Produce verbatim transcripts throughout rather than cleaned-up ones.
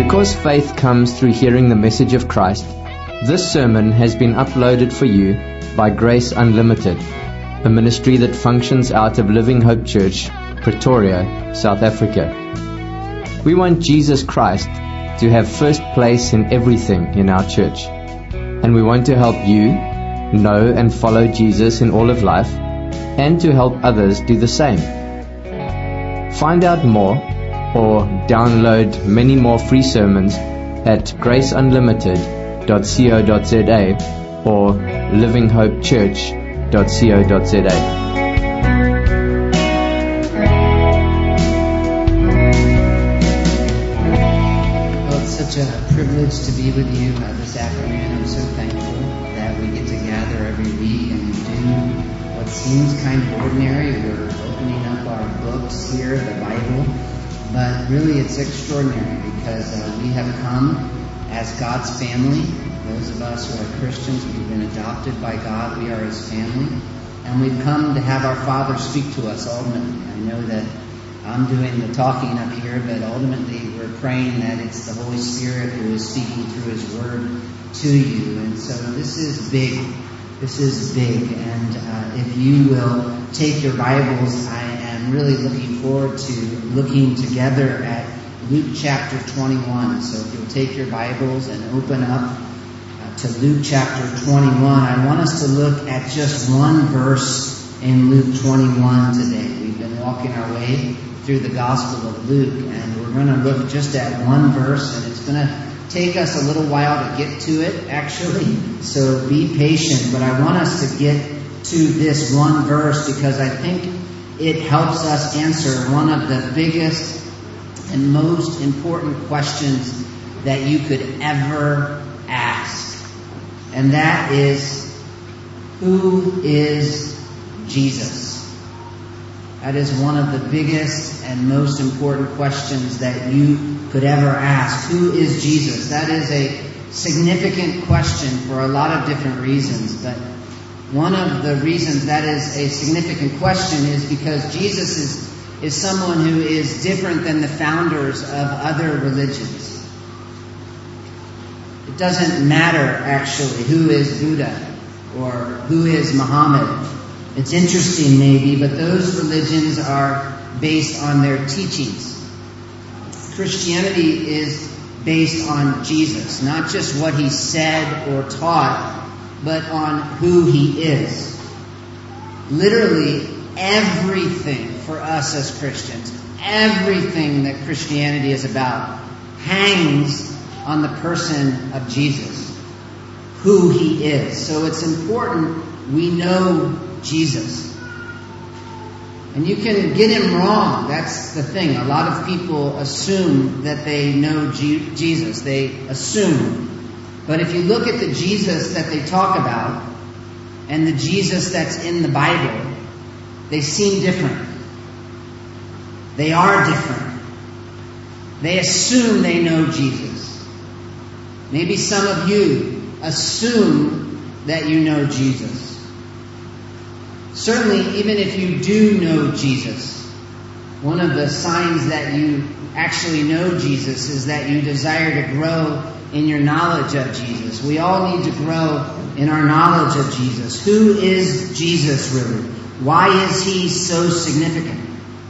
Because faith comes through hearing the message of Christ, this sermon has been uploaded for you by Grace Unlimited, a ministry that functions out of Living Hope Church, Pretoria, South Africa. We want Jesus Christ to have first place in everything in our church, and we want to help you know and follow Jesus in all of life, and to help others do the same. Find out more or download many more free sermons at grace unlimited dot co dot za or living hope church dot co dot za. Well, it's such a privilege to be with you uh, this afternoon. I'm so thankful that we get to gather every week and do what seems kind of ordinary. We're opening up our books here, the Bible, but really it's extraordinary because uh, we have come as God's family. Those of us who are Christians, we've been adopted by God. We are His family. And we've come to have our Father speak to us ultimately. I know that I'm doing the talking up here, but ultimately we're praying that it's the Holy Spirit who is speaking through His Word to you. And so this is big. This is big. And uh, if you will take your Bibles, I am really looking forward to looking together at Luke chapter twenty-one. So if you'll take your Bibles and open up to Luke chapter twenty-one. I want us to look at just one verse in Luke twenty-one today. We've been walking our way through the Gospel of Luke, and we're going to look just at one verse, and it's going to take us a little while to get to it, actually. So be patient, but I want us to get to this one verse because I think it helps us answer one of the biggest and most important questions that you could ever ask. And that is, who is Jesus? That is one of the biggest and most important questions that you could ever ask. Who is Jesus? That is a significant question for a lot of different reasons. But one of the reasons that is a significant question is because Jesus is, is someone who is different than the founders of other religions. It doesn't matter, actually, who is Buddha or who is Muhammad. It's interesting, maybe, but those religions are based on their teachings. Christianity is based on Jesus, not just what He said or taught, but on who He is. Literally, everything for us as Christians, everything that Christianity is about, hangs on the person of Jesus, who He is. So it's important we know Jesus. And you can get Him wrong. That's the thing. A lot of people assume that they know G- Jesus. They assume. But if you look at the Jesus that they talk about and the Jesus that's in the Bible, they seem different. They are different. They assume they know Jesus. Maybe some of you assume that you know Jesus. Certainly, even if you do know Jesus, one of the signs that you actually know Jesus is that you desire to grow in your knowledge of Jesus. We all need to grow in our knowledge of Jesus. Who is Jesus really? Why is He so significant?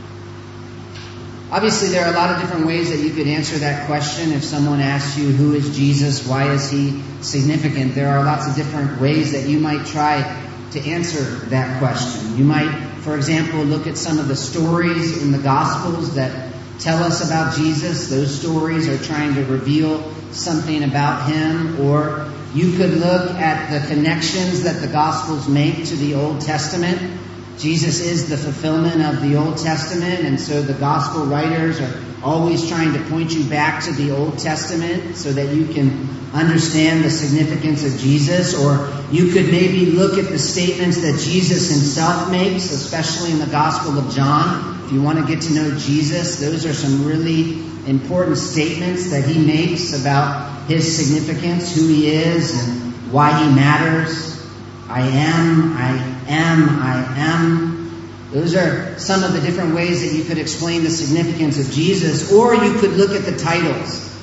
Obviously, there are a lot of different ways that you could answer that question. If someone asks you, who is Jesus? Why is He significant? There are lots of different ways that you might try to answer that question. You might, for example, look at some of the stories in the Gospels that tell us about Jesus. Those stories are trying to reveal something about Him. Or you could look at the connections that the Gospels make to the Old Testament. Jesus is the fulfillment of the Old Testament, and so the Gospel writers are always trying to point you back to the Old Testament so that you can understand the significance of Jesus. Or you could maybe look at the statements that Jesus Himself makes, especially in the Gospel of John. If you want to get to know Jesus, those are some really important statements that He makes about His significance, who He is, and why He matters. I am, I am, I am. Those are some of the different ways that you could explain the significance of Jesus. Or you could look at the titles.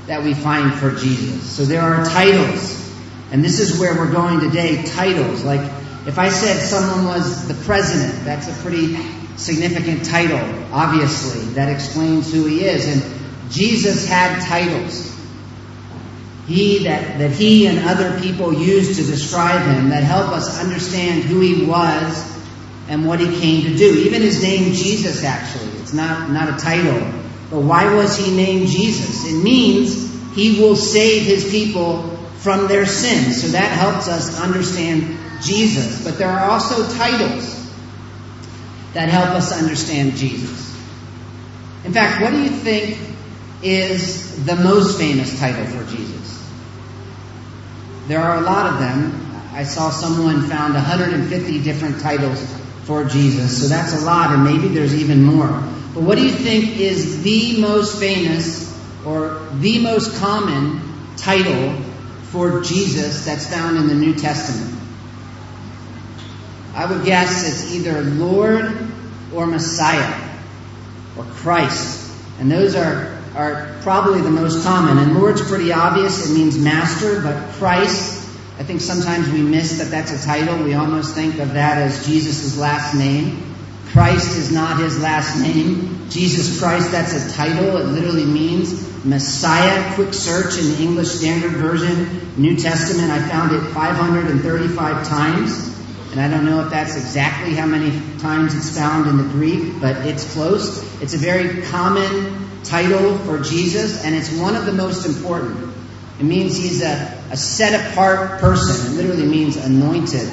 that we find for Jesus. So there are titles. And this is where we're going today, titles. Like if I said someone was the president, that's a pretty significant title, obviously. That explains who he is. And Jesus had titles. He that, that he and other people used to describe him that help us understand who he was and what he came to do. Even his name, Jesus, actually. It's not, not a title. But why was he named Jesus? It means he will save his people from their sins. So that helps us understand Jesus. But there are also titles that help us understand Jesus. In fact, what do you think is the most famous title for Jesus? There are a lot of them. I saw someone found one hundred fifty different titles for Jesus. So that's a lot, and maybe there's even more. But what do you think is the most famous or the most common title for Jesus that's found in the New Testament? I would guess it's either Lord or Messiah or Christ. And those are, are probably the most common. And Lord's pretty obvious. It means master. But Christ, I think sometimes we miss that that's a title. We almost think of that as Jesus' last name. Christ is not his last name. Jesus Christ, that's a title. It literally means Messiah. Quick search in the English Standard Version, New Testament, I found it five hundred thirty-five times. And I don't know if that's exactly how many times it's found in the Greek, but it's close. It's a very common title for Jesus, and it's one of the most important. It means he's a, a set-apart person. It literally means anointed.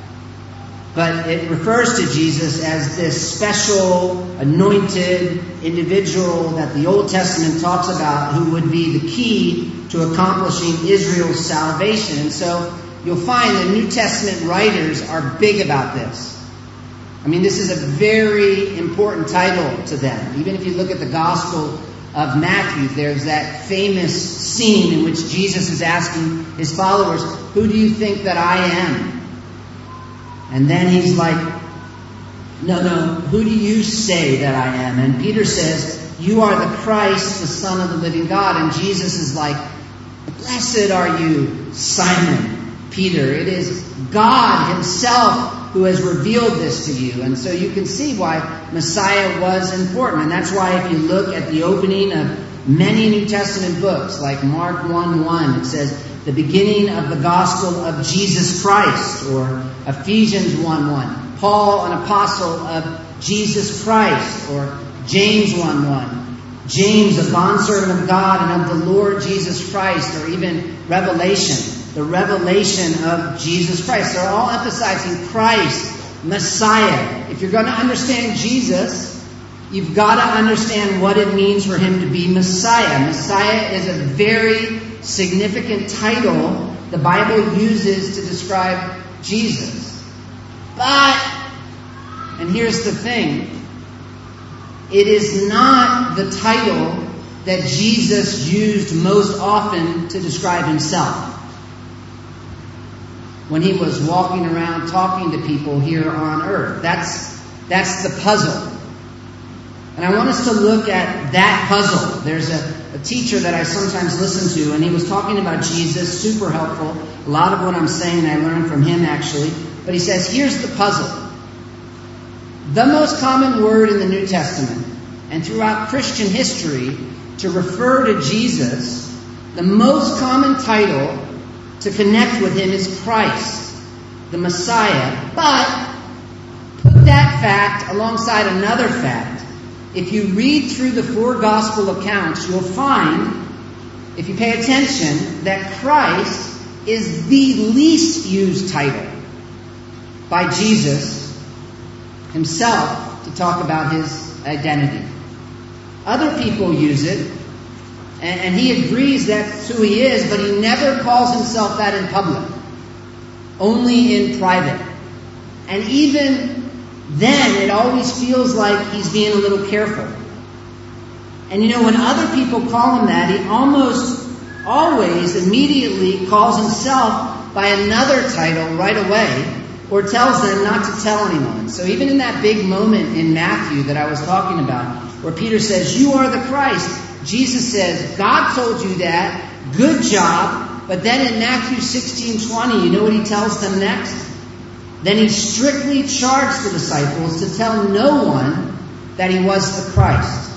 But it refers to Jesus as this special, anointed individual that the Old Testament talks about who would be the key to accomplishing Israel's salvation. And so you'll find the New Testament writers are big about this. I mean, this is a very important title to them. Even if you look at the Gospel of Matthew, there's that famous scene in which Jesus is asking his followers, "Who do you think that I am?" And then he's like, no, no, who do you say that I am? And Peter says, "You are the Christ, the Son of the living God." And Jesus is like, "Blessed are you, Simon Peter. It is God himself who has revealed this to you." And so you can see why Messiah was important. And that's why if you look at the opening of many New Testament books, like Mark one one, it says, "The beginning of the gospel of Jesus Christ," or Ephesians one one, "Paul, an apostle of Jesus Christ," or James one one, "James, a bondservant of God and of the Lord Jesus Christ," or even Revelation, the revelation of Jesus Christ. They're all emphasizing Christ, Messiah. If you're going to understand Jesus, you've got to understand what it means for him to be Messiah. Messiah is a very significant title the Bible uses to describe Jesus. But, and here's the thing, it is not the title that Jesus used most often to describe himself when he was walking around talking to people here on earth. That's, that's the puzzle. And I want us to look at that puzzle. There's a, a teacher that I sometimes listen to, and he was talking about Jesus, super helpful. A lot of what I'm saying I learned from him, actually. But he says, here's the puzzle. The most common word in the New Testament, and throughout Christian history, to refer to Jesus, the most common title to connect with him is Christ, the Messiah. But put that fact alongside another fact. If you read through the four gospel accounts, you'll find, if you pay attention, that Christ is the least used title by Jesus himself to talk about his identity. Other people use it, and, and he agrees that's who he is, but he never calls himself that in public, only in private. And even then, it always feels like he's being a little careful. And you know, when other people call him that, he almost always immediately calls himself by another title right away, or tells them not to tell anyone. So even in that big moment in Matthew that I was talking about, where Peter says, "You are the Christ," Jesus says, God told you that, good job. But then in Matthew sixteen twenty, you know what he tells them next? Then he strictly charged the disciples to tell no one that he was the Christ.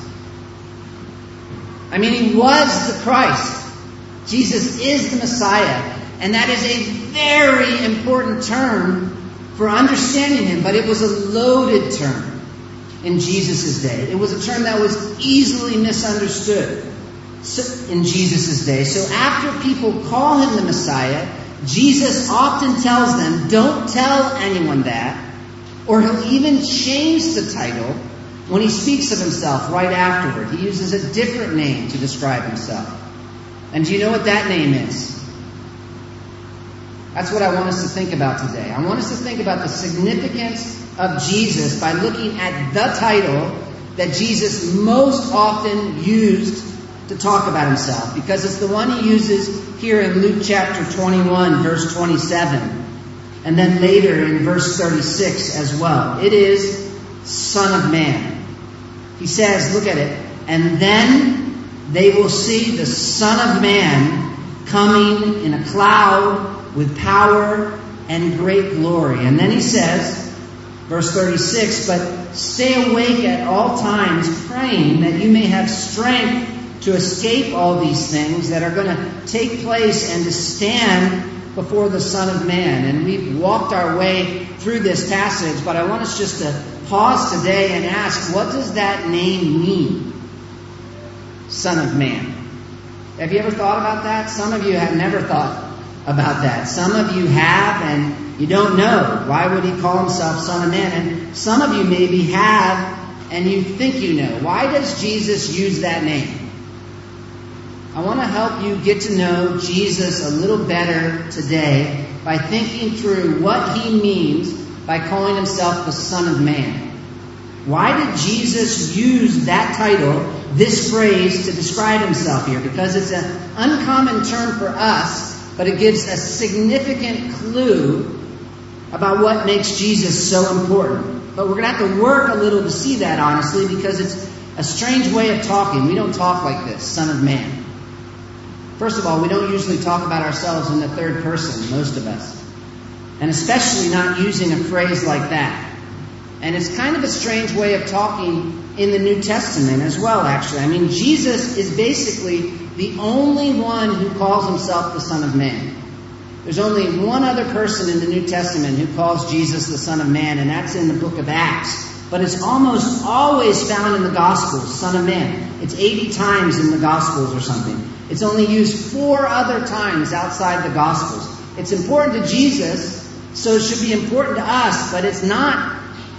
I mean, he was the Christ. Jesus is the Messiah. And that is a very important term for understanding him. But it was a loaded term in Jesus' day. It was a term that was easily misunderstood in Jesus' day. So after people call him the Messiah, Jesus often tells them, don't tell anyone that. Or he'll even change the title when he speaks of himself right afterward. He uses a different name to describe himself. And do you know what that name is? That's what I want us to think about today. I want us to think about the significance of Jesus by looking at the title that Jesus most often used to talk about himself, because it's the one he uses here in Luke chapter twenty-one, verse twenty-seven, and then later in verse thirty-six as well. It is Son of Man. He says, look at it, and then they will see the Son of Man coming in a cloud with power and great glory. And then he says, verse thirty-six, but stay awake at all times, praying that you may have strength to escape all these things that are going to take place and to stand before the Son of Man. And we've walked our way through this passage, but I want us just to pause today and ask, what does that name mean? Son of Man. Have you ever thought about that? Some of you have never thought about that. Some of you have, and you don't know. Why would he call himself Son of Man? And some of you maybe have, and you think you know. Why does Jesus use that name? I want to help you get to know Jesus a little better today by thinking through what he means by calling himself the Son of Man. Why did Jesus use that title, this phrase, to describe himself here? Because it's an uncommon term for us, but it gives a significant clue about what makes Jesus so important. But we're going to have to work a little to see that, honestly, because it's a strange way of talking. We don't talk like this, Son of Man. First of all, we don't usually talk about ourselves in the third person, most of us. And especially not using a phrase like that. And it's kind of a strange way of talking in the New Testament as well, actually. I mean, Jesus is basically the only one who calls himself the Son of Man. There's only one other person in the New Testament who calls Jesus the Son of Man, and that's in the book of Acts. But it's almost always found in the Gospels, Son of Man. It's eighty times in the Gospels or something. It's only used four other times outside the Gospels. It's important to Jesus, so it should be important to us, but it's not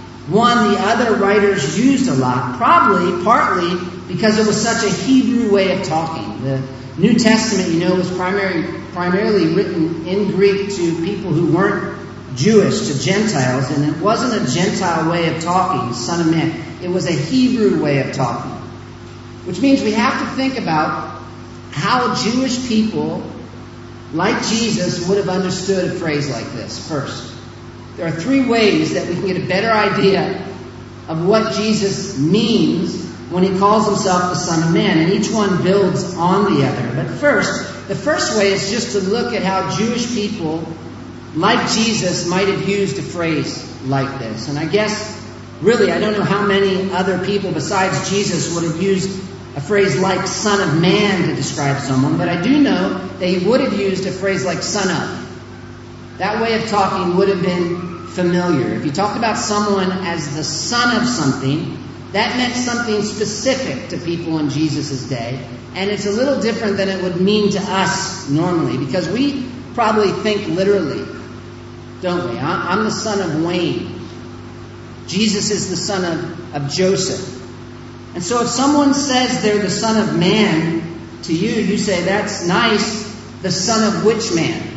one the other writers used a lot, probably partly because it was such a Hebrew way of talking. The New Testament, you know, was primary, primarily written in Greek to people who weren't Jewish, to Gentiles, and it wasn't a Gentile way of talking, Son of Man. It was a Hebrew way of talking, which means we have to think about how Jewish people, like Jesus, would have understood a phrase like this. First, there are three ways that we can get a better idea of what Jesus means when he calls himself the Son of Man, and each one builds on the other. But first, the first way is just to look at how Jewish people, like Jesus, might have used a phrase like this. And I guess, really, I don't know how many other people besides Jesus would have used a phrase like Son of Man to describe someone, but I do know that he would have used a phrase like Son of. That way of talking would have been familiar. If you talked about someone as the son of something, that meant something specific to people in Jesus' day, and it's a little different than it would mean to us normally, because we probably think literally, don't we? I'm the son of Wayne. Jesus is the son of, of Joseph. And so if someone says they're the Son of Man to you, you say, that's nice, the son of which man?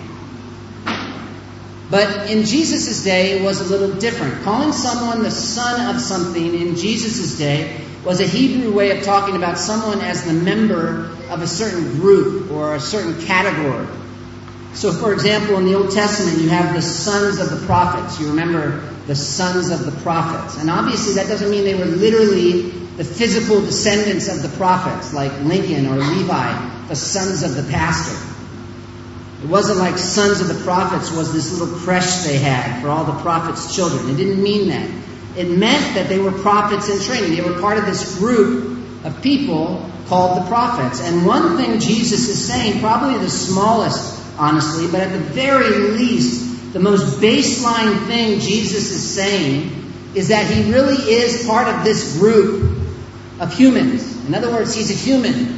But in Jesus' day, it was a little different. Calling someone the son of something in Jesus' day was a Hebrew way of talking about someone as the member of a certain group or a certain category. So, for example, in the Old Testament, you have the sons of the prophets. You remember the sons of the prophets. And obviously that doesn't mean they were literally the physical descendants of the prophets, like Lincoln or Levi, the sons of the pastor. It wasn't like sons of the prophets was this little creche they had for all the prophets' children. It didn't mean that. It meant that they were prophets in training. They were part of this group of people called the prophets. And one thing Jesus is saying, probably the smallest, honestly, but at the very least, the most baseline thing Jesus is saying is that he really is part of this group of humans. In other words, he's a human.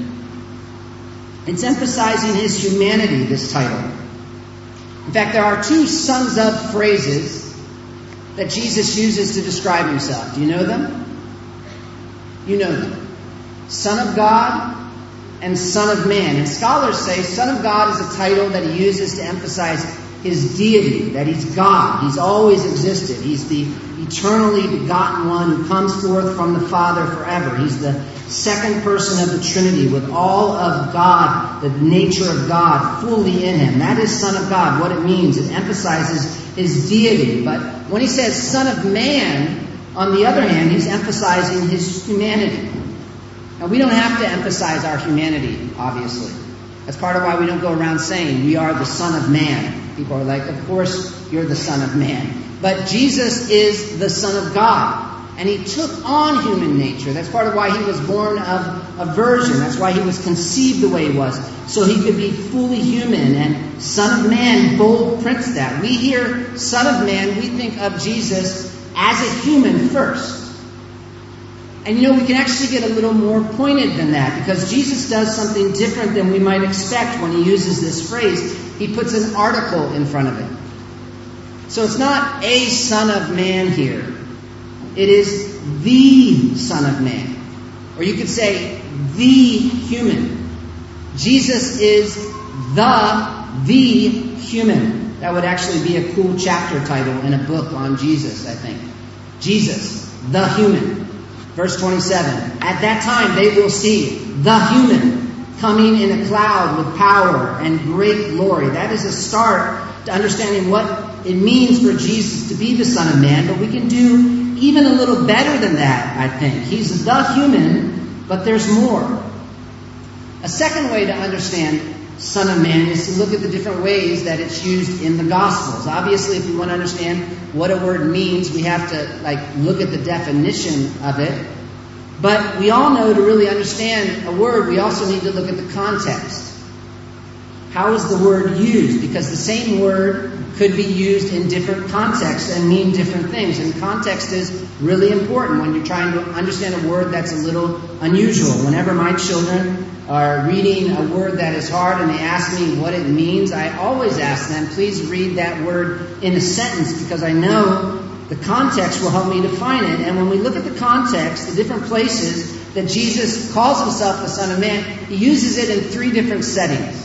It's emphasizing his humanity, this title. In fact, there are two sums of phrases that Jesus uses to describe himself. Do you know them? You know them. Son of God and Son of Man. And scholars say Son of God is a title that he uses to emphasize his deity, that he's God. He's always existed. He's the eternally begotten one who comes forth from the Father forever. He's the second person of the Trinity with all of God, the nature of God, fully in him. That is Son of God. What it means, it emphasizes his deity. But when he says Son of Man, on the other hand, he's emphasizing his humanity. Now, we don't have to emphasize our humanity, obviously. That's part of why we don't go around saying we are the Son of Man. People are like, of course you're the Son of Man. But Jesus is the Son of God. And he took on human nature. That's part of why he was born of a virgin. That's why he was conceived the way he was. So he could be fully human. And Son of Man bold prints that. We hear Son of Man, we think of Jesus as a human first. And you know, we can actually get a little more pointed than that, because Jesus does something different than we might expect when he uses this phrase. He puts an article in front of it. So it's not a Son of Man here. It is the Son of Man. Or you could say the human. Jesus is the, the human. That would actually be a cool chapter title in a book on Jesus, I think. Jesus, the human. Verse twenty-seven, at that time they will see the human coming in a cloud with power and great glory. That is a start to understanding what it means for Jesus to be the Son of Man. But we can do even a little better than that, I think. He's the human, but there's more. A second way to understand Son of Man is to look at the different ways that it's used in the Gospels. Obviously, if we want to understand what a word means, we have to like look at the definition of it. But we all know to really understand a word, we also need to look at the context. How is the word used? Because the same word could be used in different contexts and mean different things. And context is really important when you're trying to understand a word that's a little unusual. Whenever my children are reading a word that is hard and they ask me what it means, I always ask them, please read that word in a sentence, because I know the context will help me define it. And when we look at the context, the different places that Jesus calls himself the Son of Man, he uses it in three different settings.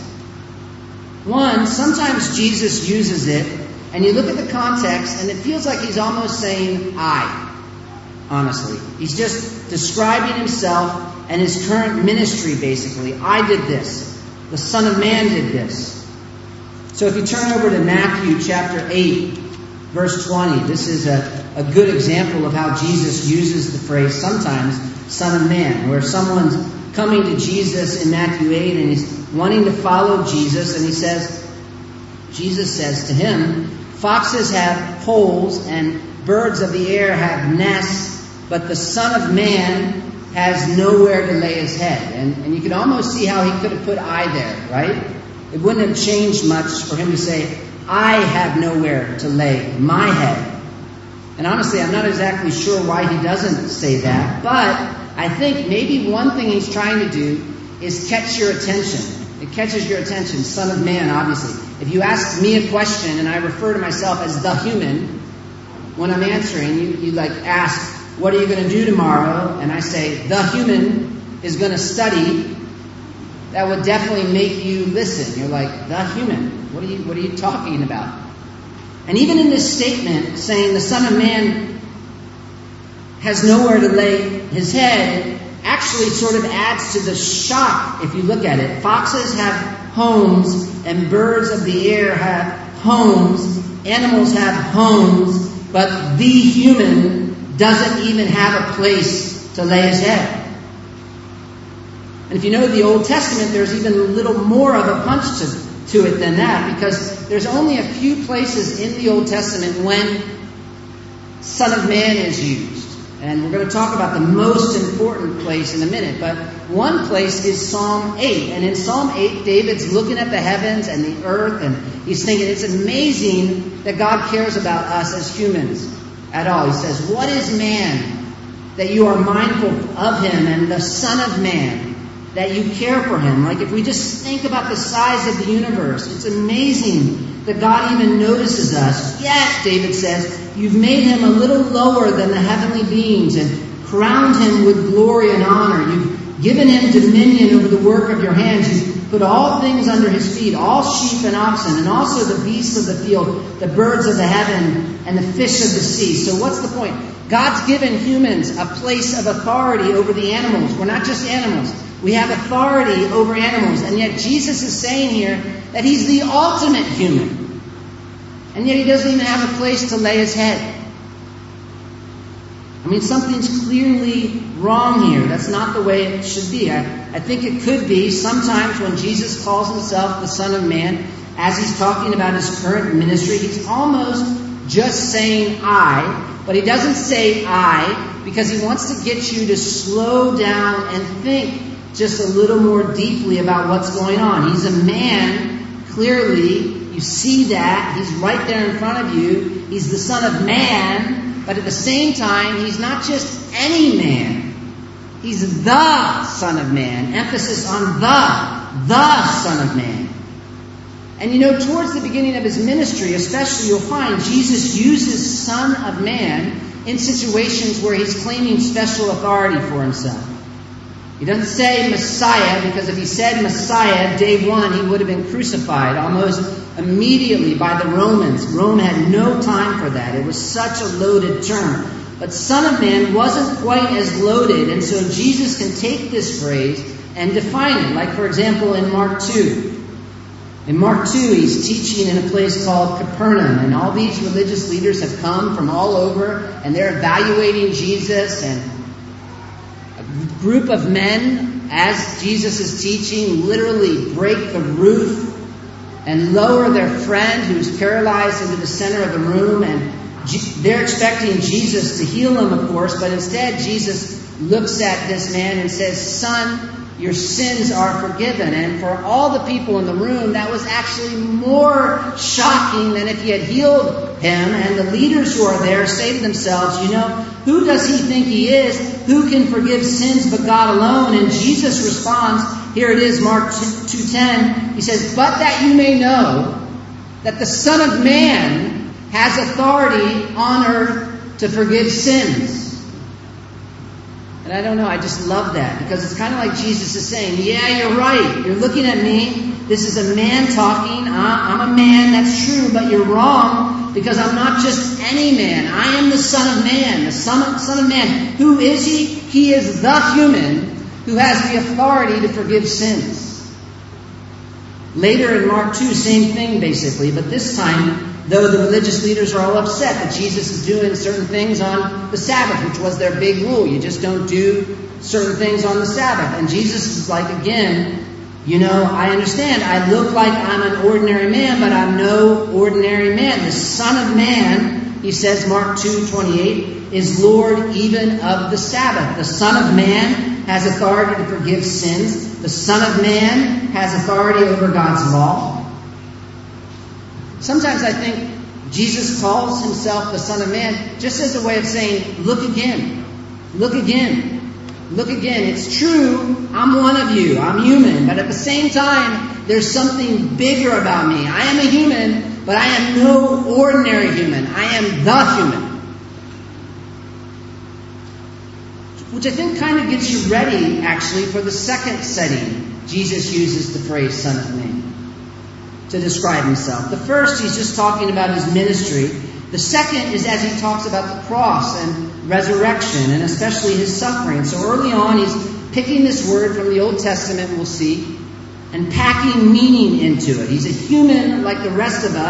One, sometimes Jesus uses it, and you look at the context, and it feels like he's almost saying, I, honestly. He's just describing himself and his current ministry, basically. I did this. The Son of Man did this. So if you turn over to Matthew chapter eight, verse twenty, this is a, a good example of how Jesus uses the phrase, sometimes, Son of Man, where someone's coming to Jesus in Matthew eight, and he's wanting to follow Jesus, and he says, Jesus says to him, foxes have holes and birds of the air have nests, but the Son of Man has nowhere to lay his head. And, and you can almost see how he could have put I there, right? It wouldn't have changed much for him to say, I have nowhere to lay my head. And honestly, I'm not exactly sure why he doesn't say that, but I think maybe one thing he's trying to do is catch your attention. It catches your attention, Son of Man, obviously. If you ask me a question and I refer to myself as the human, when I'm answering, you, you like ask, what are you going to do tomorrow? And I say, the human is going to study. That would definitely make you listen. You're like, the human, what are you, what are you talking about? And even in this statement, saying the Son of Man has nowhere to lay his head, actually sort of adds to the shock if you look at it. Foxes have homes and birds of the air have homes. Animals have homes, but the human doesn't even have a place to lay his head. And if you know the Old Testament, there's even a little more of a punch to, to it than that, because there's only a few places in the Old Testament when Son of Man is used. And we're going to talk about the most important place in a minute. But one place is Psalm eight. And in Psalm eight, David's looking at the heavens and the earth, and he's thinking it's amazing that God cares about us as humans at all. He says, "What is man that you are mindful of him, and the Son of Man that you care for him?" Like if we just think about the size of the universe, it's amazing that God even notices us. Yet, David says, you've made him a little lower than the heavenly beings and crowned him with glory and honor. You've given him dominion over the work of your hands. You've put all things under his feet, all sheep and oxen, and also the beasts of the field, the birds of the heaven, and the fish of the sea. So what's the point? God's given humans a place of authority over the animals. We're not just animals. We have authority over animals. And yet Jesus is saying here that he's the ultimate human. And yet he doesn't even have a place to lay his head. I mean, something's clearly wrong here. That's not the way it should be. I, I think it could be sometimes when Jesus calls himself the Son of Man, as he's talking about his current ministry, he's almost just saying I, but he doesn't say I because he wants to get you to slow down and think just a little more deeply about what's going on. He's a man, clearly. You see that. He's right there in front of you. He's the Son of Man, but at the same time, he's not just any man. He's the Son of Man. Emphasis on the, the Son of Man. And you know, towards the beginning of his ministry, especially, you'll find Jesus uses Son of Man in situations where he's claiming special authority for himself. He doesn't say Messiah, because if he said Messiah, day one, he would have been crucified almost immediately by the Romans. Rome had no time for that. It was such a loaded term. But Son of Man wasn't quite as loaded, and so Jesus can take this phrase and define it. Like, for example, in Mark two. In Mark two, he's teaching in a place called Capernaum, and all these religious leaders have come from all over, and they're evaluating Jesus, and a group of men, as Jesus is teaching, literally break the roof and lower their friend who's paralyzed into the center of the room, and they're expecting Jesus to heal him, of course, but instead Jesus looks at this man and says, "Son, your sins are forgiven." And for all the people in the room, that was actually more shocking than if he had healed him. And the leaders who are there say to themselves, you know, who does he think he is? Who can forgive sins but God alone? And Jesus responds, here it is, Mark two ten. He says, "But that you may know that the Son of Man has authority on earth to forgive sins." And I don't know, I just love that, because it's kind of like Jesus is saying, yeah, you're right. You're looking at me. This is a man talking. I'm a man, that's true, but you're wrong, because I'm not just any man. I am the Son of Man, the Son of, Son of Man. Who is he? He is the human who has the authority to forgive sins. Later in Mark two, same thing basically, but this time, though the religious leaders are all upset that Jesus is doing certain things on the Sabbath, which was their big rule. You just don't do certain things on the Sabbath. And Jesus is like, again, you know, I understand. I look like I'm an ordinary man, but I'm no ordinary man. The Son of Man, he says, Mark two twenty-eight, is Lord even of the Sabbath. The Son of Man has authority to forgive sins. The Son of Man has authority over God's law. Sometimes I think Jesus calls himself the Son of Man just as a way of saying, look again, look again, look again. It's true, I'm one of you, I'm human, but at the same time, there's something bigger about me. I am a human, but I am no ordinary human. I am the human. Which I think kind of gets you ready, actually, for the second setting. Jesus uses the phrase Son of Man to describe himself. The first, he's just talking about his ministry. The second is as he talks about the cross and resurrection, and especially his suffering. So early on, he's picking this word from the Old Testament, we'll see, and packing meaning into it. He's a human like the rest of us,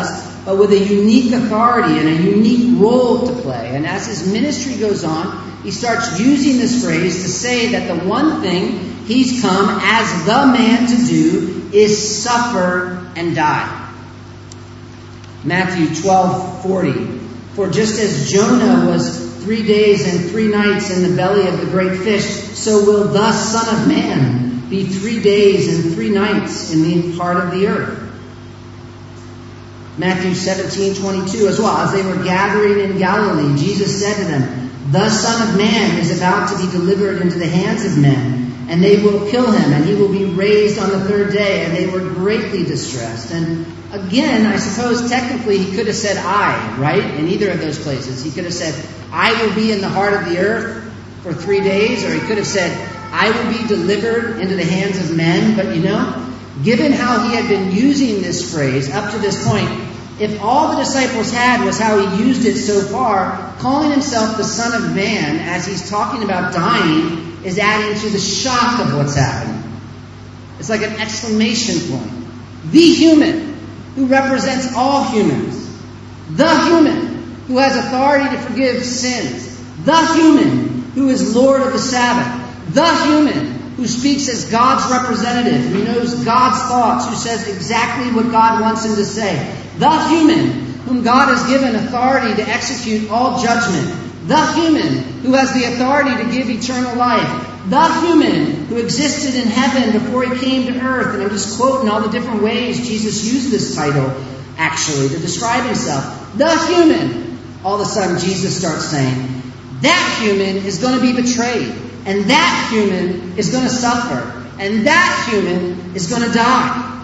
but with a unique authority and a unique role to play. And as his ministry goes on, he starts using this phrase to say that the one thing he's come as the man to do is suffer and die. Matthew twelve forty. For just as Jonah was three days and three nights in the belly of the great fish, so will the Son of Man be three days and three nights in the heart of the earth. Matthew seventeen twenty-two as well. As they were gathering in Galilee, Jesus said to them, the Son of Man is about to be delivered into the hands of men, and they will kill him, and he will be raised on the third day. And they were greatly distressed. And again, I suppose technically he could have said I, right? In either of those places. He could have said, I will be in the heart of the earth for three days. Or he could have said, I will be delivered into the hands of men. But you know, given how he had been using this phrase up to this point, if all the disciples had was how he used it so far, calling himself the Son of Man as he's talking about dying is adding to the shock of what's happening. It's like an exclamation point. The human who represents all humans. The human who has authority to forgive sins. The human who is Lord of the Sabbath. The human who speaks as God's representative, who knows God's thoughts, who says exactly what God wants him to say. The human whom God has given authority to execute all judgment. The human who has the authority to give eternal life. The human who existed in heaven before he came to earth. And I'm just quoting all the different ways Jesus used this title, actually, to describe himself. The human. All of a sudden, Jesus starts saying, that human is going to be betrayed. And that human is going to suffer. And that human is going to die.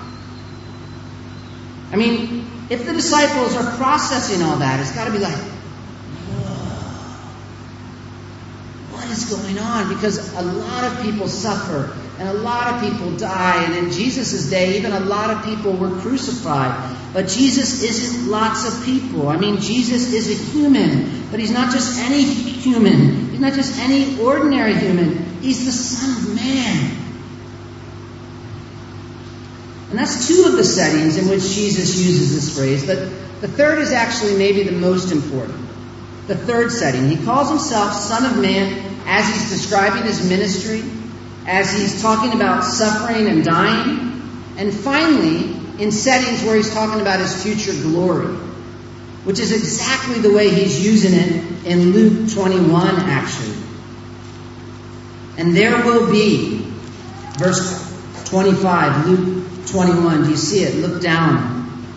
I mean, if the disciples are processing all that, it's got to be like, what is going on? Because a lot of people suffer and a lot of people die. And in Jesus' day, even a lot of people were crucified. But Jesus isn't lots of people. I mean, Jesus is a human. But he's not just any human. He's not just any ordinary human. He's the Son of Man. And that's two of the settings in which Jesus uses this phrase. But the third is actually maybe the most important. The third setting. He calls himself Son of Man as he's describing his ministry, as he's talking about suffering and dying, and finally, in settings where he's talking about his future glory, which is exactly the way he's using it in Luke twenty-one, actually. And there will be, verse twenty-five, Luke twenty-one, do you see it? Look down.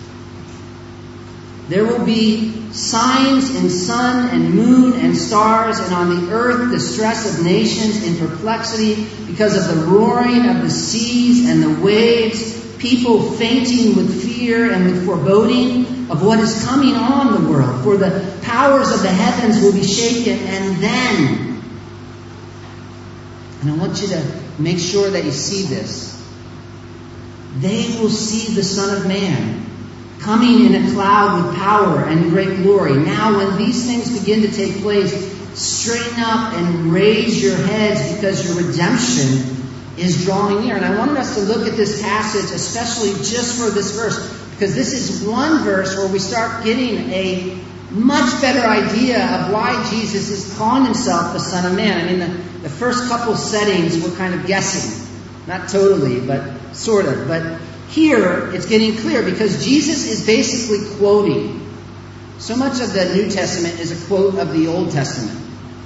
There will be signs in sun and moon and stars, and on the earth distress of nations in perplexity because of the roaring of the seas and the waves, people fainting with fear and with foreboding of what is coming on the world. For the powers of the heavens will be shaken, and then, and I want you to make sure that you see this, they will see the Son of Man coming in a cloud with power and great glory. Now, when these things begin to take place, straighten up and raise your heads, because your redemption is drawing near. And I wanted us to look at this passage, especially just for this verse, because this is one verse where we start getting a much better idea of why Jesus is calling himself the Son of Man. I mean, the, the first couple settings we're kind of guessing. Not totally, but sort of. But here, it's getting clear because Jesus is basically quoting. So much of the New Testament is a quote of the Old Testament.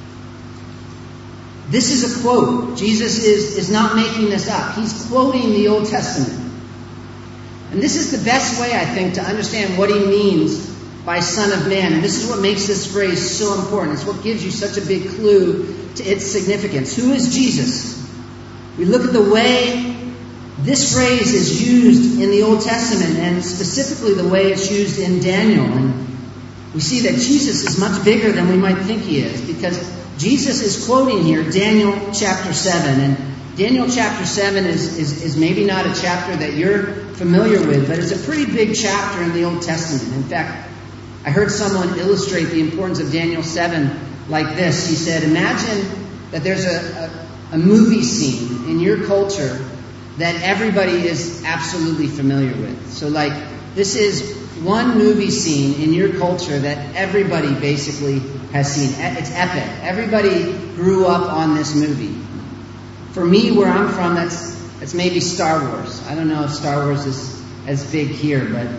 This is a quote. Jesus is, is not making this up. He's quoting the Old Testament. And this is the best way, I think, to understand what he means by Son of Man. And this is what makes this phrase so important. It's what gives you such a big clue to its significance. Who is Jesus? We look at the way this phrase is used in the Old Testament, and specifically the way it's used in Daniel. And we see that Jesus is much bigger than we might think he is, because Jesus is quoting here Daniel chapter seven. And Daniel chapter seven is, is, is maybe not a chapter that you're familiar with, but it's a pretty big chapter in the Old Testament. In fact, I heard someone illustrate the importance of Daniel seven like this. He said, imagine that there's a, a, a movie scene in your culture that everybody is absolutely familiar with. So like, this is one movie scene in your culture that everybody basically has seen. It's epic. Everybody grew up on this movie. For me, where I'm from, that's that's maybe Star Wars. I don't know if Star Wars is as big here, but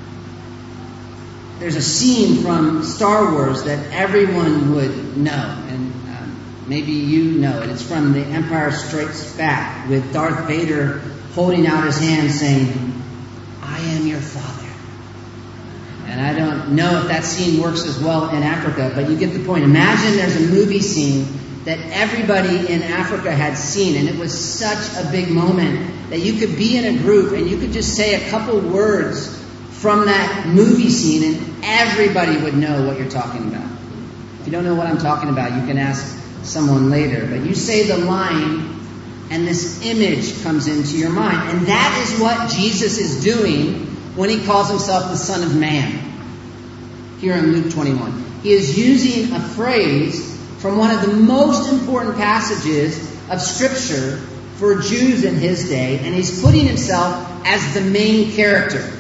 there's a scene from Star Wars that everyone would know, and um, maybe you know it. It's from The Empire Strikes Back, with Darth Vader holding out his hand saying, "I am your father." And I don't know if that scene works as well in Africa, but you get the point. Imagine there's a movie scene that everybody in Africa had seen, and it was such a big moment that you could be in a group and you could just say a couple words from that movie scene and everybody would know what you're talking about. If you don't know what I'm talking about, you can ask someone later. But you say the line and this image comes into your mind. And that is what Jesus is doing when he calls himself the Son of Man. Here in Luke twenty-one. He is using a phrase from one of the most important passages of Scripture for Jews in his day, and he's putting himself as the main character.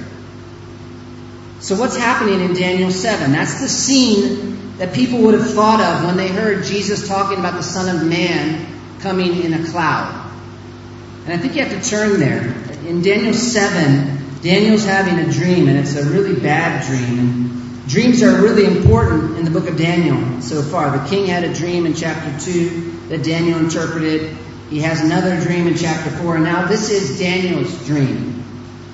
So what's happening in Daniel seven? That's the scene that people would have thought of when they heard Jesus talking about the Son of Man coming in a cloud. And I think you have to turn there. In Daniel seven, Daniel's having a dream, and it's a really bad dream. And dreams are really important in the book of Daniel so far. The king had a dream in chapter two that Daniel interpreted. He has another dream in chapter four, and now this is Daniel's dream.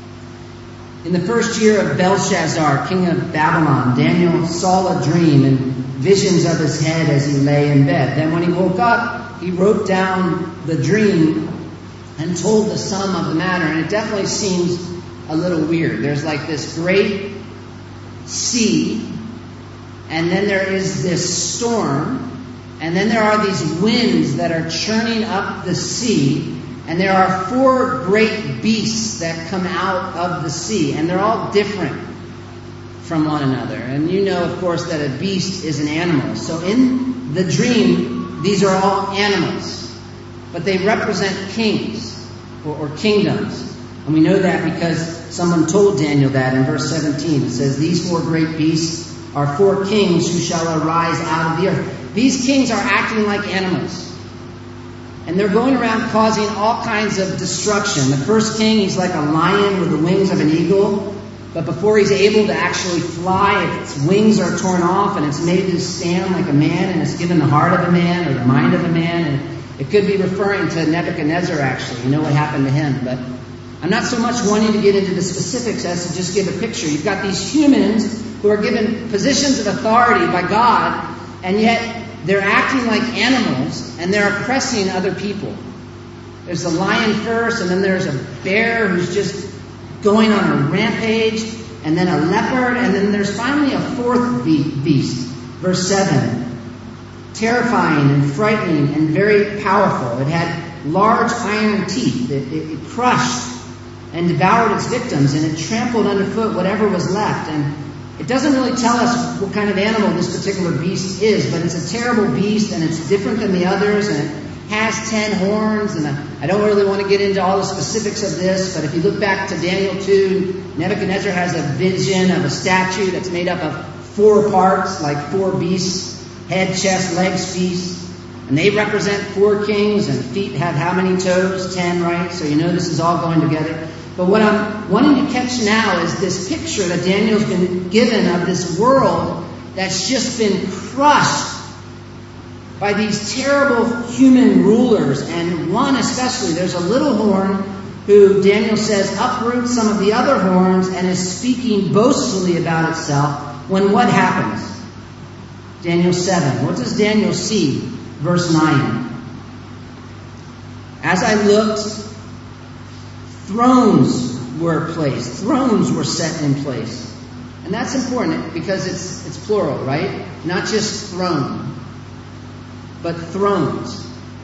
In the first year of Belshazzar, king of Babylon, Daniel saw a dream and visions of his head as he lay in bed. Then when he woke up, he wrote down the dream and told the sum of the matter. And it definitely seems a little weird. There's like this great sea, and then there is this storm, and then there are these winds that are churning up the sea, and there are four great beasts that come out of the sea, and they're all different from one another. And you know, of course, that a beast is an animal. So in the dream, these are all animals, but they represent kings or, or kingdoms. And we know that because someone told Daniel that in verse seventeen. It says, "These four great beasts are four kings who shall arise out of the earth." These kings are acting like animals. And they're going around causing all kinds of destruction. The first king, he's like a lion with the wings of an eagle. But before he's able to actually fly, its wings are torn off and it's made to stand like a man, and it's given the heart of a man or the mind of a man. And it could be referring to Nebuchadnezzar, actually. You know what happened to him. But I'm not so much wanting to get into the specifics as to just give a picture. You've got these humans who are given positions of authority by God, and yet they're acting like animals, and they're oppressing other people. There's the lion first, and then there's a bear who's just going on a rampage, and then a leopard, and then there's finally a fourth beast. Verse seven. Terrifying and frightening and very powerful. It had large iron teeth. It, it, it crushed and devoured its victims, and it trampled underfoot whatever was left. And it doesn't really tell us what kind of animal this particular beast is, but it's a terrible beast, and it's different than the others, and it has ten horns. And I don't really want to get into all the specifics of this, but if you look back to Daniel two, Nebuchadnezzar has a vision of a statue that's made up of four parts, like four beasts: head, chest, legs, feet. And they represent four kings, and feet have how many toes? Ten, right? So you know this is all going together. But what I'm wanting to catch now is this picture that Daniel's been given of this world that's just been crushed by these terrible human rulers. And one especially, there's a little horn who Daniel says uproots some of the other horns and is speaking boastfully about itself. When what happens? Daniel seven. What does Daniel see? Verse nine. As I looked, thrones were placed. Thrones were set in place. And that's important because it's it's plural, right? Not just throne, but thrones.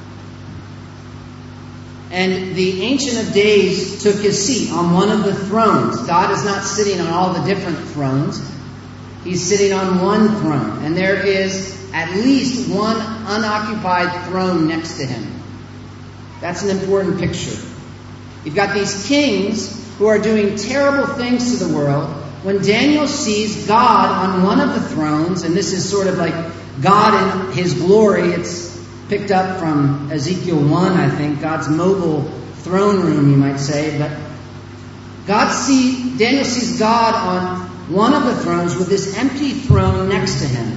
And the Ancient of Days took his seat on one of the thrones. God is not sitting on all the different thrones. He's sitting on one throne. And there is at least one unoccupied throne next to him. That's an important picture. You've got these kings who are doing terrible things to the world, when Daniel sees God on one of the thrones, and this is sort of like God in his glory. It's picked up from Ezekiel one, I think, God's mobile throne room, you might say. But God see Daniel sees God on one of the thrones with this empty throne next to him.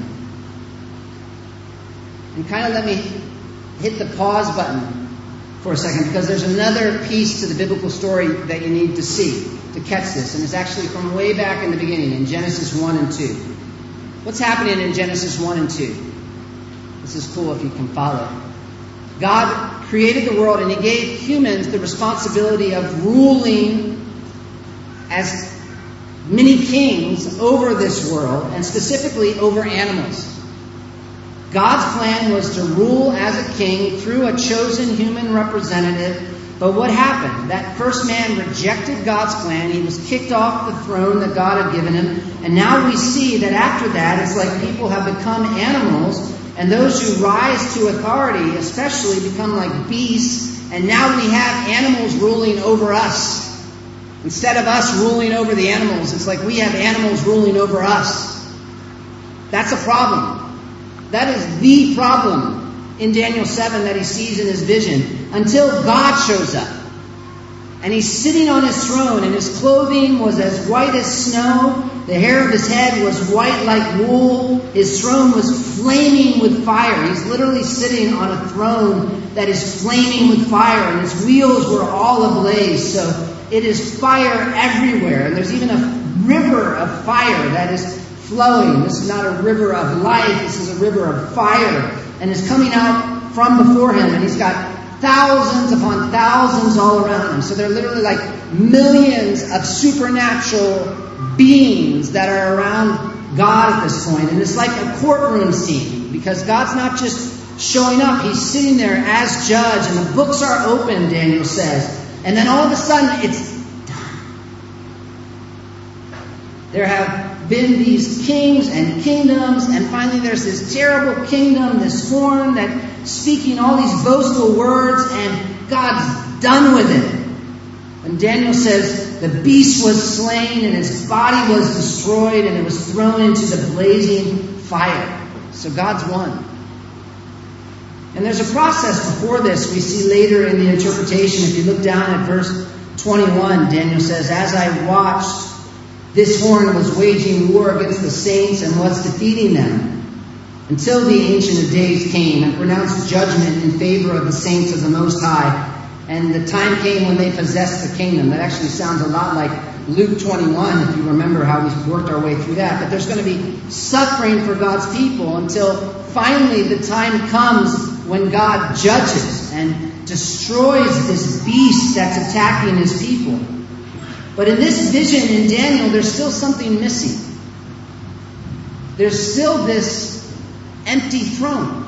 And kind of let me hit the pause button for a second, because there's another piece to the biblical story that you need to see to catch this. And it's actually from way back in the beginning, in Genesis one and two. What's happening in Genesis one and two? This is cool if you can follow. God created the world, and He gave humans the responsibility of ruling as many kings over this world, and specifically over animals. God's plan was to rule as a king through a chosen human representative. But what happened? That first man rejected God's plan. He was kicked off the throne that God had given him. And now we see that after that, it's like people have become animals. And those who rise to authority especially become like beasts. And now we have animals ruling over us. Instead of us ruling over the animals, it's like we have animals ruling over us. That's a problem. That is the problem in Daniel seven that he sees in his vision, until God shows up. And he's sitting on his throne, and his clothing was as white as snow. The hair of his head was white like wool. His throne was flaming with fire. He's literally sitting on a throne that is flaming with fire, and his wheels were all ablaze. So it is fire everywhere. And there's even a river of fire that is flowing. This is not a river of life. This is a river of fire. And is coming out from before him. And he's got thousands upon thousands all around him. So they're literally like millions of supernatural beings that are around God at this point. And it's like a courtroom scene, because God's not just showing up. He's sitting there as judge, and the books are open, Daniel says. And then all of a sudden, it's done. There have been these kings and kingdoms, and finally there's this terrible kingdom, this horn that's speaking all these boastful words, and God's done with it. And Daniel says the beast was slain, and his body was destroyed, and it was thrown into the blazing fire. So God's won. And there's a process before this we see later in the interpretation. If you look down at verse twenty-one, Daniel says, "As I watched, this horn was waging war against the saints and was defeating them, until the Ancient of Days came and pronounced judgment in favor of the saints of the Most High. And the time came when they possessed the kingdom." That actually sounds a lot like Luke twenty-one, if you remember how we worked our way through that. But there's going to be suffering for God's people until finally the time comes when God judges and destroys this beast that's attacking his people. But in this vision in Daniel, there's still something missing. There's still this empty throne.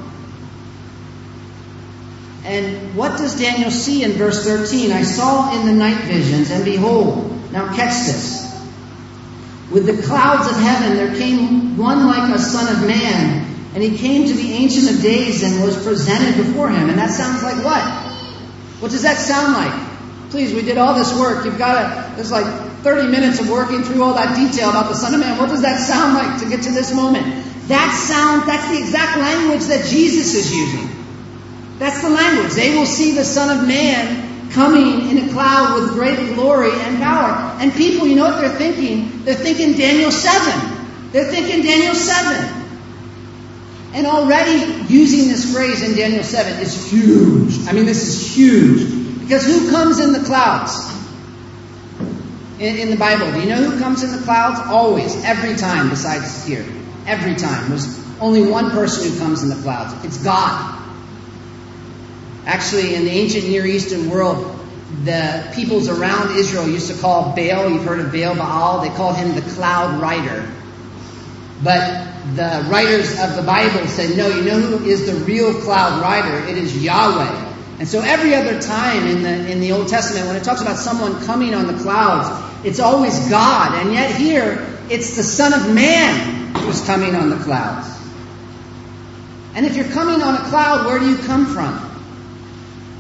And what does Daniel see in verse thirteen? "I saw in the night visions, and behold," now catch this, "with the clouds of heaven there came one like a son of man, and he came to the Ancient of Days and was presented before him." And that sounds like what? What does that sound like? Please, we did all this work. You've got to, there's like thirty minutes of working through all that detail about the Son of Man. What does that sound like to get to this moment? That sound, that's the exact language that Jesus is using. That's the language. They will see the Son of Man coming in a cloud with great glory and power. And people, you know what they're thinking? They're thinking Daniel seven. They're thinking Daniel seven. And already using this phrase in Daniel seven is huge. I mean, this is huge. Because who comes in the clouds in, in the Bible? Do you know who comes in the clouds? Always. Every time besides here. Every time. There's only one person who comes in the clouds. It's God. Actually, in the ancient Near Eastern world, the peoples around Israel used to call Baal, you've heard of Baal, Baal, they called him the cloud rider. But the writers of the Bible said, no, you know who is the real cloud rider? It is Yahweh. And so every other time in the in the Old Testament, when it talks about someone coming on the clouds, it's always God. And yet here, it's the Son of Man who's coming on the clouds. And if you're coming on a cloud, where do you come from?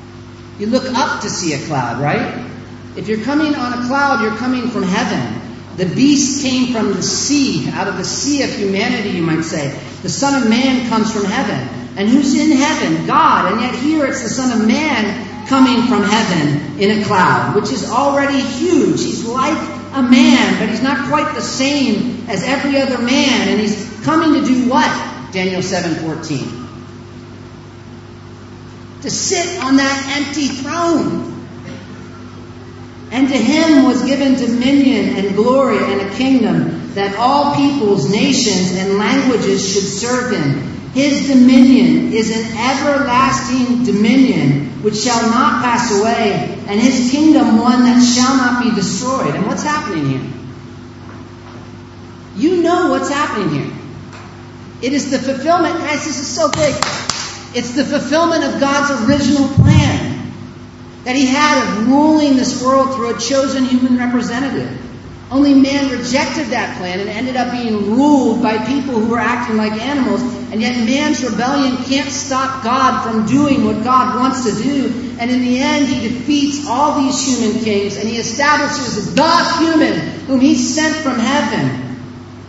You look up to see a cloud, right? If you're coming on a cloud, you're coming from heaven. The beast came from the sea, out of the sea of humanity, you might say. The Son of Man comes from heaven. And who's in heaven? God. And yet here it's the Son of Man coming from heaven in a cloud, which is already huge. He's like a man, but he's not quite the same as every other man. And he's coming to do what? Daniel seven fourteen. To sit on that empty throne. And to him was given dominion and glory and a kingdom, that all peoples, nations, and languages should serve him. His dominion is an everlasting dominion which shall not pass away, and his kingdom one that shall not be destroyed. And what's happening here? You know what's happening here. It is the fulfillment. Guys, this is so big. It's the fulfillment of God's original plan that he had of ruling this world through a chosen human representative. Only man rejected that plan and ended up being ruled by people who were acting like animals. And yet man's rebellion can't stop God from doing what God wants to do. And in the end, he defeats all these human kings and he establishes the human whom he sent from heaven,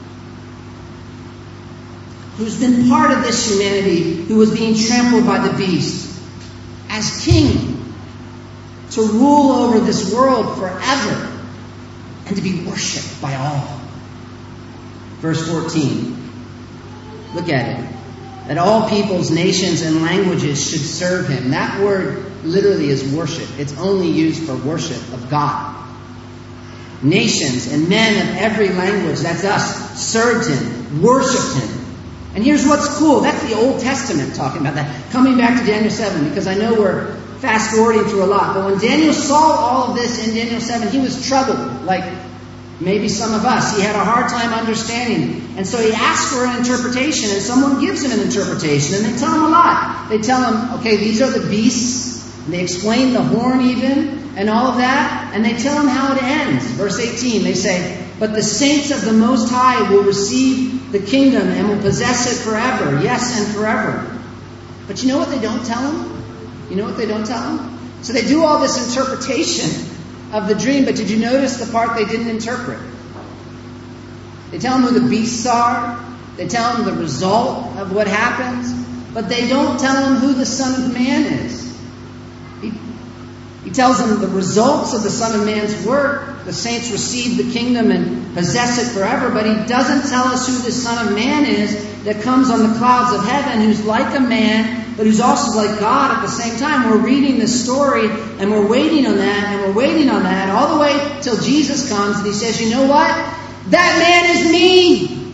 who's been part of this humanity who was being trampled by the beast, as king, to rule over this world forever and to be worshipped by all. Verse fourteen. Look at it. That all peoples, nations, and languages should serve him. That word literally is worship. It's only used for worship of God. Nations and men of every language, that's us, served him, worshipped him. And here's what's cool. That's the Old Testament talking about that. Coming back to Daniel seven, because I know we're fast forwarding through a lot. But when Daniel saw all of this in Daniel seven, he was troubled, like maybe some of us. He had a hard time understanding. And so he asked for an interpretation, and someone gives him an interpretation. And they tell him a lot. They tell him, okay, these are the beasts. And they explain the horn even, and all of that. And they tell him how it ends. Verse eighteen, they say, but the saints of the Most High will receive the kingdom and will possess it forever. Yes, and forever. But you know what they don't tell him? You know what they don't tell him? So they do all this interpretation of the dream, but did you notice the part they didn't interpret? They tell him who the beasts are. They tell him the result of what happens. But they don't tell him who the Son of Man is. He, he tells them the results of the Son of Man's work. The saints receive the kingdom and possess it forever. But he doesn't tell us who the Son of Man is that comes on the clouds of heaven, who's like a man, but who's also like God at the same time. We're reading this story, and we're waiting on that, and we're waiting on that, all the way till Jesus comes, and he says, you know what? That man is me.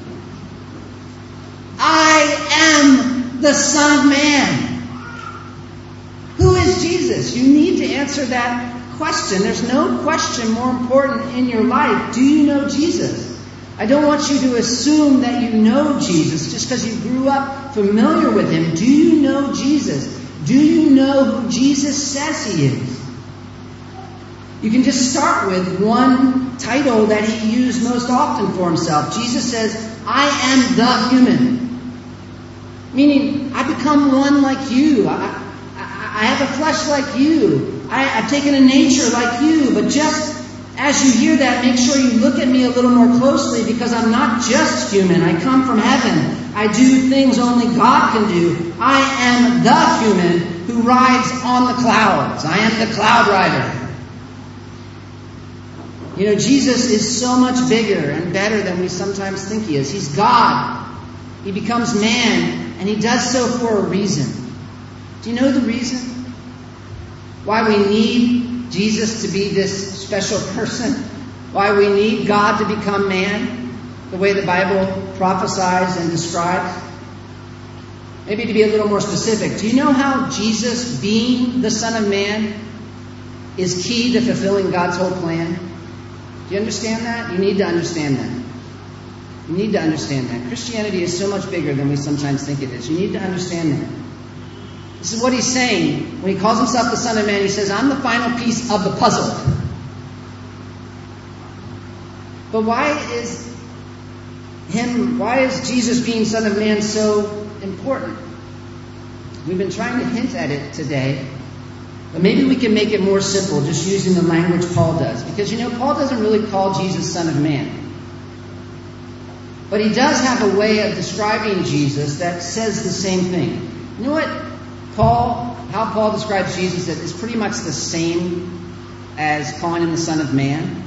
I am the Son of Man. Who is Jesus? You need to answer that question. There's no question more important in your life. Do you know Jesus? I don't want you to assume that you know Jesus just because you grew up familiar with him. Do you know Jesus? Do you know who Jesus says he is? You can just start with one title that he used most often for himself. Jesus says, I am the human. Meaning, I become one like you. I, I, I have a flesh like you. I, I've taken a nature like you. But just as you hear that, make sure you look at me a little more closely, because I'm not just human. I come from heaven. I do things only God can do. I am the human who rides on the clouds. I am the cloud rider. You know, Jesus is so much bigger and better than we sometimes think he is. He's God. He becomes man, and he does so for a reason. Do you know the reason? Why we need Jesus to be this special person? Why we need God to become man, the way the Bible prophesies and describes? Maybe to be a little more specific, do you know how Jesus, being the Son of Man, is key to fulfilling God's whole plan? Do you understand that? You need to understand that. You need to understand that. Christianity is so much bigger than we sometimes think it is. You need to understand that. This is what he's saying. When he calls himself the Son of Man, he says, I'm the final piece of the puzzle. But why is him, why is Jesus being Son of Man so important? We've been trying to hint at it today. But maybe we can make it more simple, just using the language Paul does. Because, you know, Paul doesn't really call Jesus Son of Man. But he does have a way of describing Jesus that says the same thing. You know what Paul, how Paul describes Jesus that is pretty much the same as calling him the Son of Man?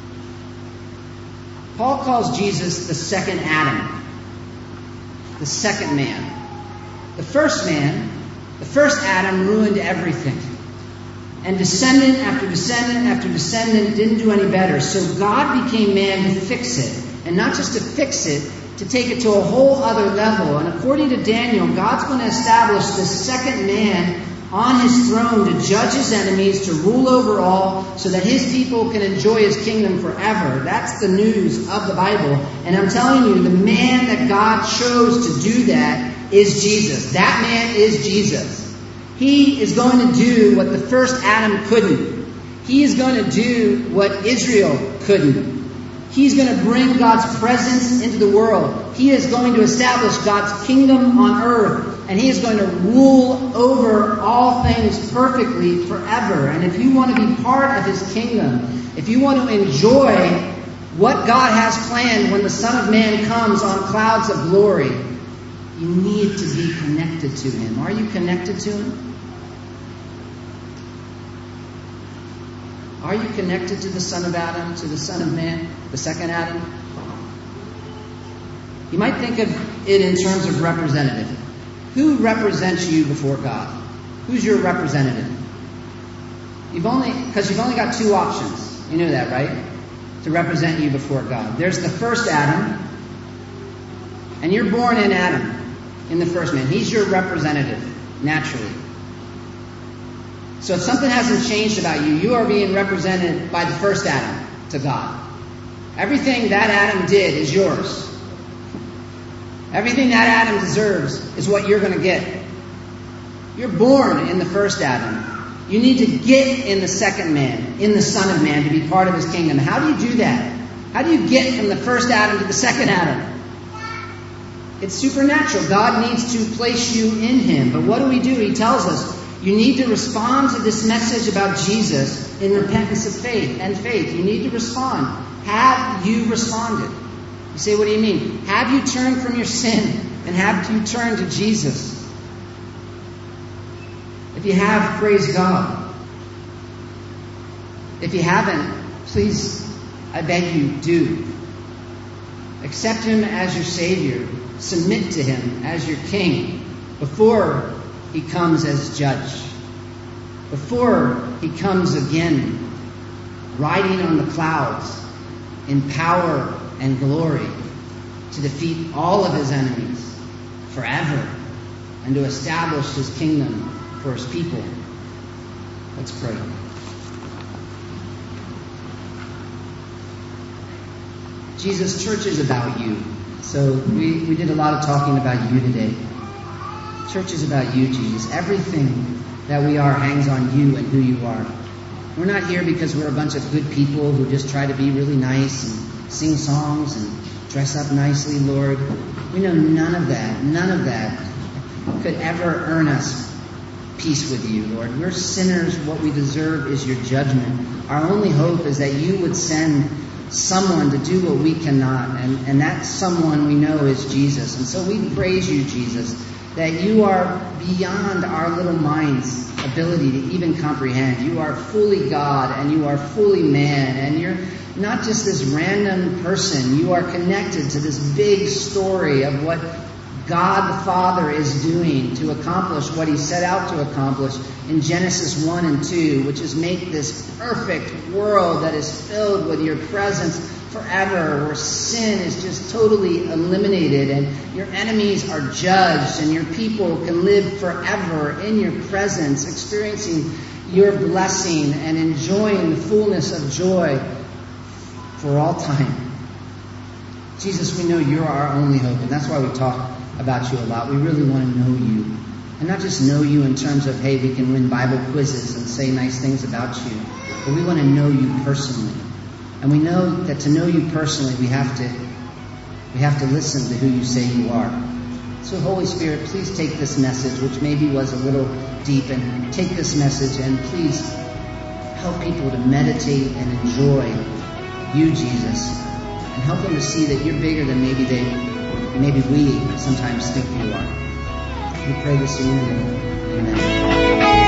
Paul calls Jesus the second Adam, the second man. The first man, the first Adam ruined everything. And descendant after descendant after descendant didn't do any better. So God became man to fix it. And not just to fix it, to take it to a whole other level. And according to Daniel, God's going to establish this second man on his throne to judge his enemies, to rule over all, so that his people can enjoy his kingdom forever. That's the news of the Bible. And I'm telling you, the man that God chose to do that is Jesus. That man is Jesus. He is going to do what the first Adam couldn't. He is going to do what Israel couldn't. He's going to bring God's presence into the world. He is going to establish God's kingdom on earth. And he is going to rule over all things perfectly forever. And if you want to be part of his kingdom, if you want to enjoy what God has planned when the Son of Man comes on clouds of glory, you need to be connected to him. Are you connected to him? Are you connected to the Son of Adam, to the Son of Man, the second Adam? You might think of it in terms of representative. Who represents you before God? Who's your representative? You've only, because you've only got two options. You know that, right? To represent you before God. There's the first Adam, and you're born in Adam, in the first man. He's your representative, naturally. So if something hasn't changed about you, you are being represented by the first Adam to God. Everything that Adam did is yours. Everything that Adam deserves is what you're going to get. You're born in the first Adam. You need to get in the second man, in the Son of Man, to be part of his kingdom. How do you do that? How do you get from the first Adam to the second Adam? It's supernatural. God needs to place you in him. But what do we do? He tells us, you need to respond to this message about Jesus in repentance of faith and faith. You need to respond. Have you responded? You say, what do you mean? Have you turned from your sin and have you turned to Jesus? If you have, praise God. If you haven't, please, I beg you, do. Accept him as your Savior. Submit to him as your King before he comes as judge. Before he comes again, riding on the clouds in power and glory to defeat all of his enemies forever and to establish his kingdom for his people. Let's pray. Jesus, church is about you. So we, we did a lot of talking about you today. Church is about you, Jesus. Everything that we are hangs on you and who you are. We're not here because we're a bunch of good people who just try to be really nice and sing songs and dress up nicely, Lord. We know none of that, none of that could ever earn us peace with you, Lord. We're sinners. What we deserve is your judgment. Our only hope is that you would send someone to do what we cannot, and, and that someone we know is Jesus. And so we praise you, Jesus, that you are beyond our little mind's ability to even comprehend. You are fully God and you are fully man, and you're not just this random person. You are connected to this big story of what God the Father is doing to accomplish what he set out to accomplish in Genesis one and two, which is make this perfect world that is filled with your presence forever, where sin is just totally eliminated and your enemies are judged and your people can live forever in your presence, experiencing your blessing and enjoying the fullness of joy for all time. Jesus, we know you're our only hope, and that's why we talk about you a lot. We really want to know you. And not just know you in terms of, hey, we can win Bible quizzes and say nice things about you, but we want to know you personally. And we know that to know you personally, we have to we have to listen to who you say you are. So Holy Spirit, please take this message, which maybe was a little deep, and take this message and please help people to meditate and enjoy you, Jesus, and help them to see that you're bigger than maybe they, maybe we sometimes think you are. We pray this in your name. Amen.